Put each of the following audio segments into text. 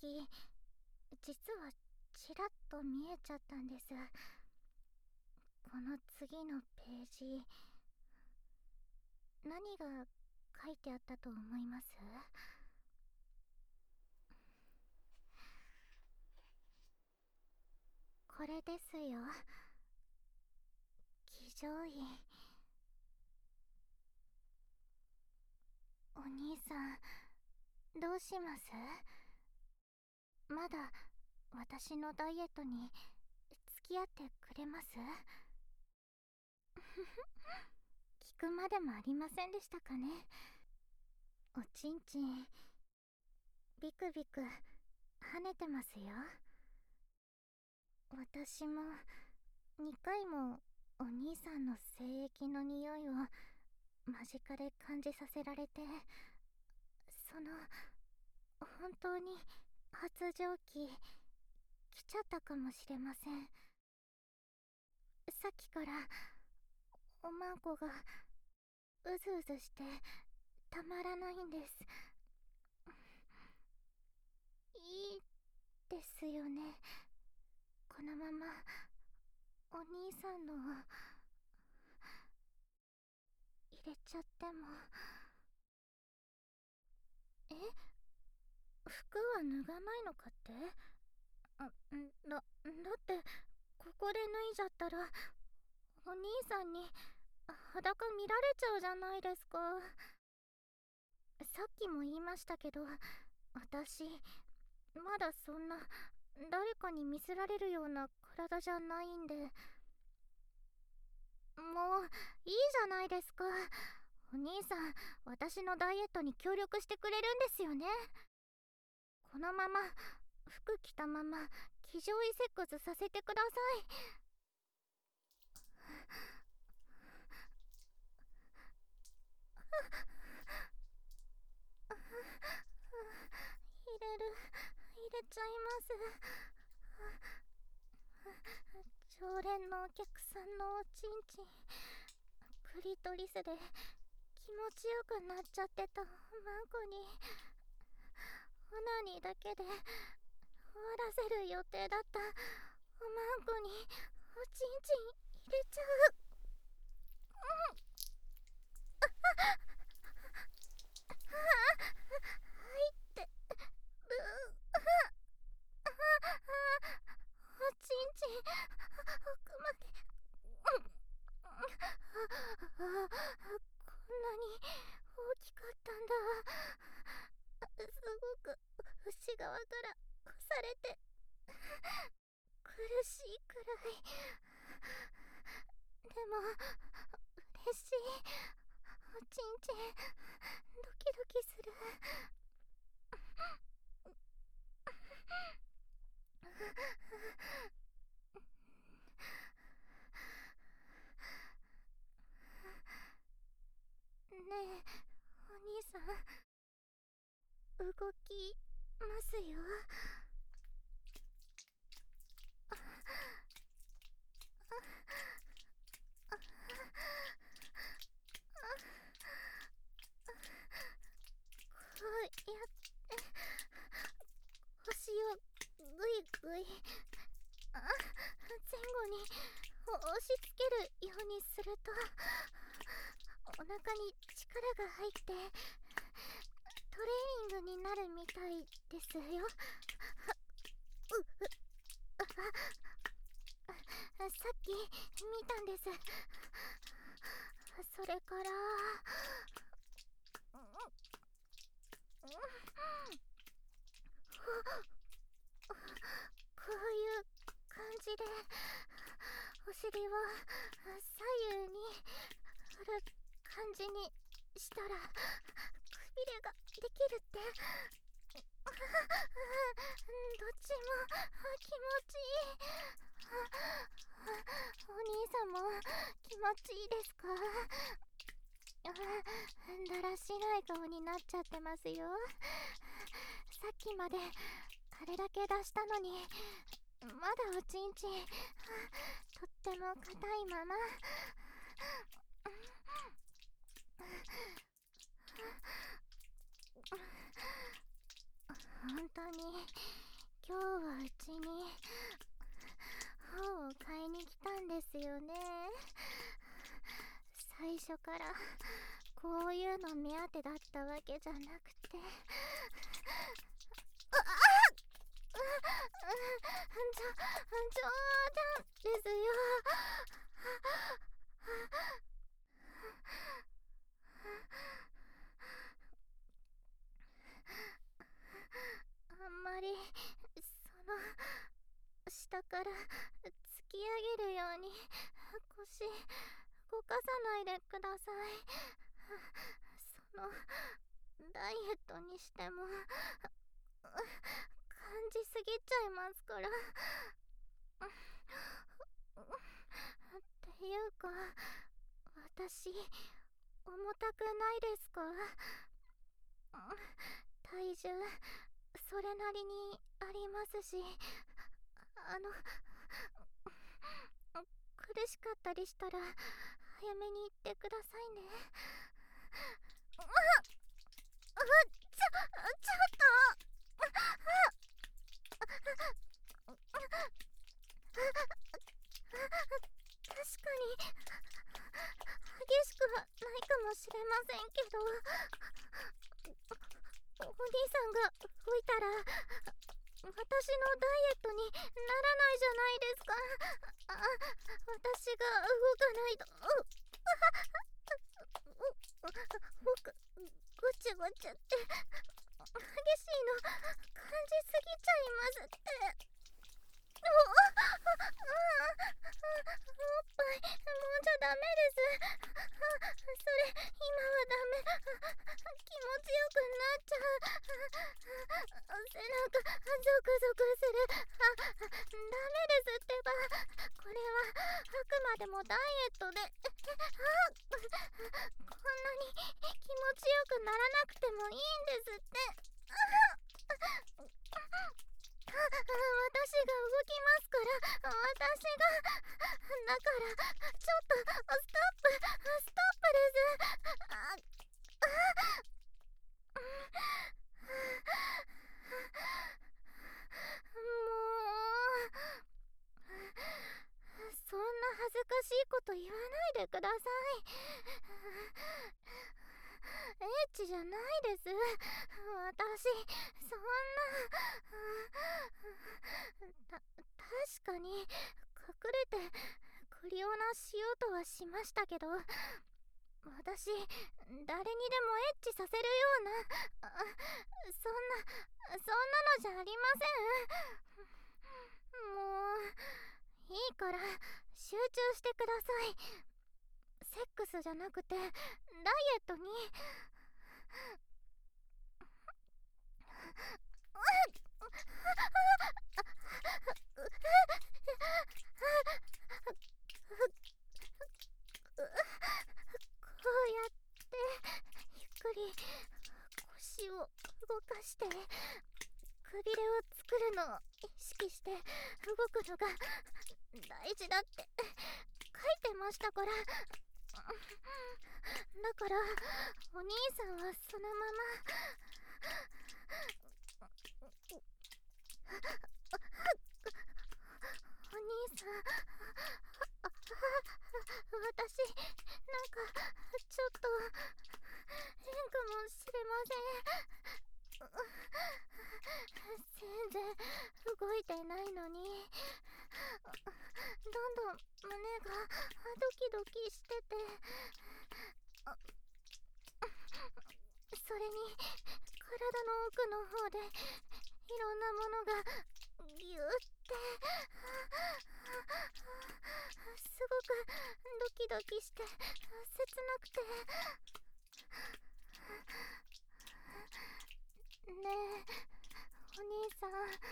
き、実はちらっと見えちゃったんです。この次のページ、何が書いてあったと思います？これですよ。騎乗位。お兄さん、どうします？まだ私のダイエットに付き合ってくれます？聞くまでもありませんでしたかね。おちんちん、ビクビク跳ねてますよ。私も2回もお兄さんの精液の匂いを間近で感じさせられて、本当に発情期来ちゃったかもしれません。さっきからおまんこがうずうずしてたまらないんです。いいですよね、このままお兄さんのを入れちゃっても。え、服は脱がないのかって？だってここで脱いじゃったらお兄さんに裸見られちゃうじゃないですか。さっきも言いましたけど、私まだそんな誰かに見せられるような体じゃないんで。もういいじゃないですか。お兄さん、私のダイエットに協力してくれるんですよね。このまま服着たまま騎乗位セックスさせてください。入れちゃいます。常連のお客さんのおちんちん、クリトリスで気持ちよくなっちゃってたマンコに、オナニーだけで終わらせる予定だったおまんこにおちんちん入れちゃう。入ってる。おちんちん奥まで。こんなに大きかったんだ。すごく内側から押されて苦しいくらい。でも嬉しい。おちんちんドキドキする。ねえお兄さん、動きますよ。こうやって腰をぐいぐい前後に押し付けるようにするとお腹に力が入ってトレーニングになるみたいですよ。さっき見たんです。それからこういう感じでお尻を左右に振る感じにしたらくびれができるって。どっちも気持ちいい。お兄さんも気持ちいいですか？だらしない顔になっちゃってますよ。さっきまであれだけ出したのにまだおちんちんとっても硬いまま。 本当に今日はうちに本を買いに来たんですよね。最初からこういうの目当てだったわけじゃなくて、冗談ですよ。あんまり下から突き上げるように腰動かさないでください。ダイエットにしても感じすぎちゃいますから。っていうか、私重たくないですか？体重それなりにありますし、苦しかったりしたら早めに言ってくださいね。ちょっと確かに激しくはないかもしれませんけど、お兄さんが動いたら私のダイエットにならないじゃないですか。私が動かないと僕ごちゃごちゃって激しいの感じすぎちゃいますって。おっぱいもうじゃダメです。それ今はダメ。気持ちよくなっちゃう。背中ゾクゾクする。ダメですってば。これはあくまでもダイエットで、こんなに気持ちよくならなくてもいいんですって。私が動きますから。だからちょっとストップです。もうそんな恥ずかしいこと言わないでください。エッチじゃないです。私そんな確かに隠れてクリオナしようとはしましたけど、私誰にでもエッチさせるようなそんなのじゃありません。もういいから集中してください。セックスじゃなくてダイエットに。こうやってゆっくり腰を動かしてくびれを作るのを意識して動くのが大事だって書いてましたから。だからお兄さんはそのままお兄さん、私なんかちょっと変かもしれません。全然動いてないのにどんどん胸がドキドキしてて、それに体の奥の方でいろんなものがギューってすごくドキドキして切なくて。ねえお兄さ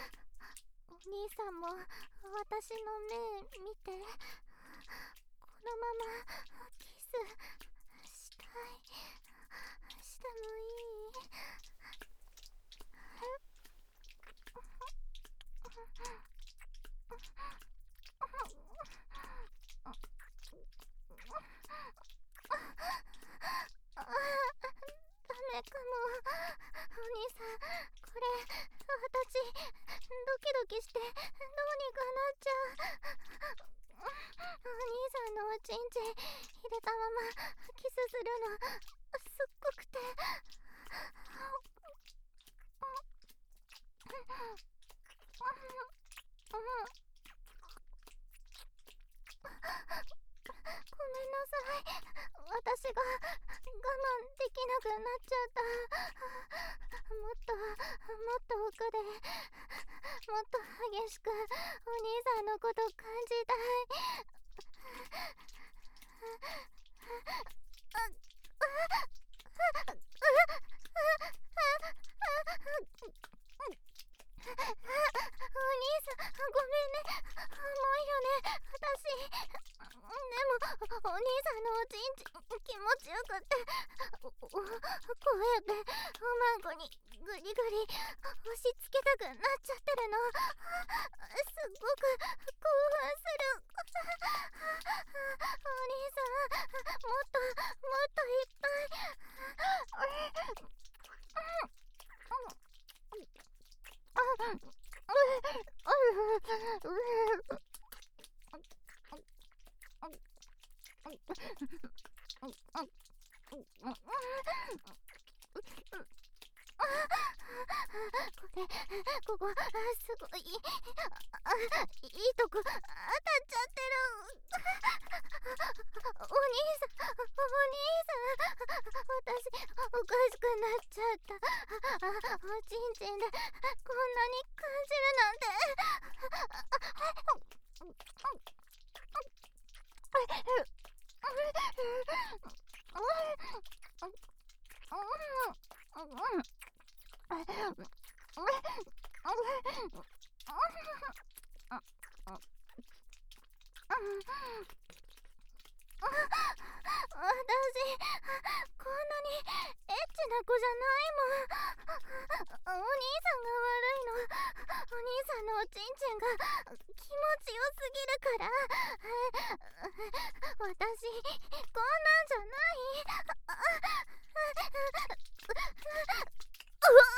んも私の目見て。このままキスしたい。してもいい？ダメかも。お兄さんこ私ドキドキしてどうにかなっちゃう。お兄さんのおちんちん入れたままキスするのすっごくて、ごめんなさい。私が我慢できなくなっちゃった。もっと奥でもっと激しくお兄さんのこと感じたい。お兄さん、ごめんね。重いよね、私。でも、お兄さんのおちんちん気持ちよくって、こうやっておまんこにグリグリ押し付けたくなっちゃってるの。すっごく興奮する。お兄さん、もっといっぱい。ここすごいいいとこ当たっちゃってる。お兄さん、私おかしくなっちゃった。おちんちんでこんなに感じるなんて。私、こんなにエッチな子じゃないもん。お兄さんが悪いの。お兄さんのおちんちんが気持ちよすぎるから。私、こんなんじゃない。うわ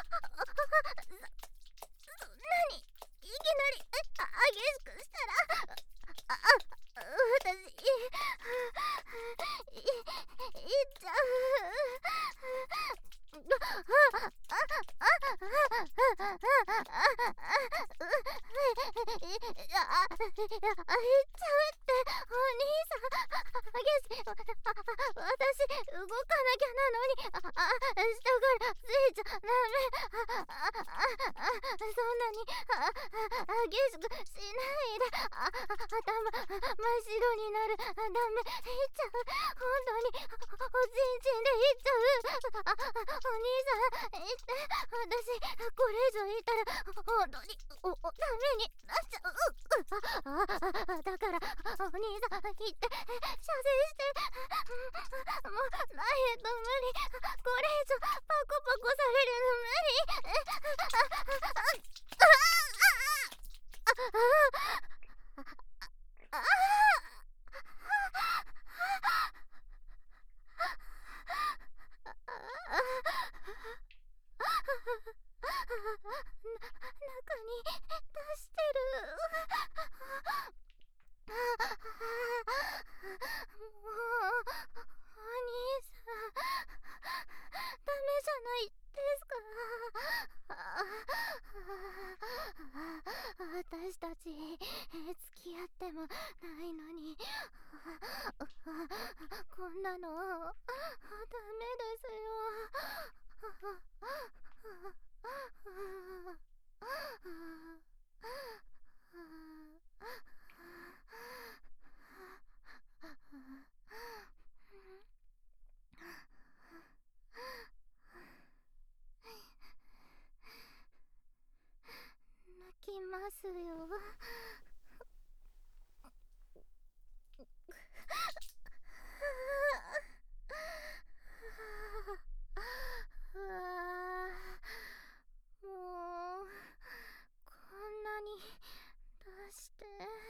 そんなにいきなり激しくしたら、私いっちゃう。いっちゃうって、お兄さん。激しい。私動かなきゃなのに、下からついちゃダメ。そんなに激しくしないで。頭真っ白になる。ダメ、いっちゃう。本当におちんちんでいっちゃう。お兄さん、いって。私これ以上いったら本当にダメになっちゃう。だからお兄さん、いって射精して。もうダイエット無理。これ以上パコパコされるの無理。中に出してる。もうお兄さん、ダメじゃないですか。私たち付き合ってもないのに、こんなのダメですよ。泣きますよ。もうこんなに出して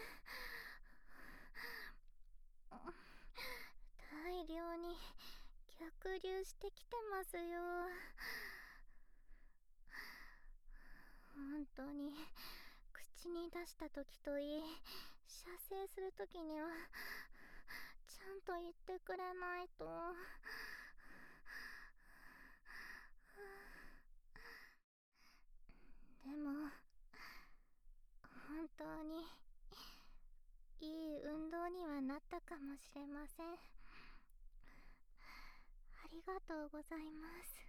大量に逆流してきてますよ。 した時といい、射精する時にはちゃんと言ってくれないと。でも本当にいい運動にはなったかもしれません。ありがとうございます。